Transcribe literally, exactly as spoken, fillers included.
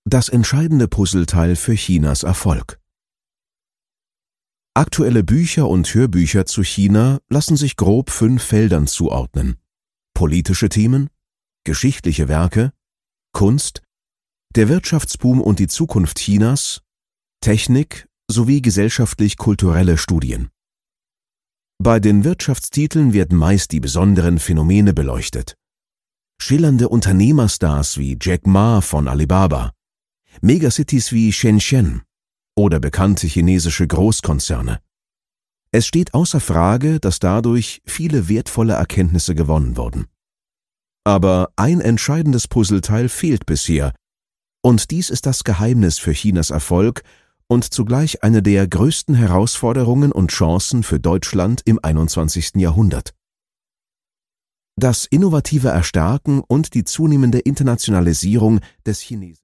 Das entscheidende Puzzleteil für Chinas Erfolg. Aktuelle Bücher und Hörbücher zu China lassen sich grob fünf Feldern zuordnen: politische Themen, geschichtliche Werke, Kunst, der Wirtschaftsboom und die Zukunft Chinas, Technik sowie gesellschaftlich-kulturelle Studien. Bei den Wirtschaftstiteln werden meist die besonderen Phänomene beleuchtet. Schillernde Unternehmerstars wie Jack Ma von Alibaba, Megacities wie Shenzhen oder bekannte chinesische Großkonzerne. Es steht außer Frage, dass dadurch viele wertvolle Erkenntnisse gewonnen wurden. Aber ein entscheidendes Puzzleteil fehlt bisher, und dies ist das Geheimnis für Chinas Erfolg und zugleich eine der größten Herausforderungen und Chancen für Deutschland im einundzwanzigsten Jahrhundert. Das innovative Erstarken und die zunehmende Internationalisierung des Chinesischen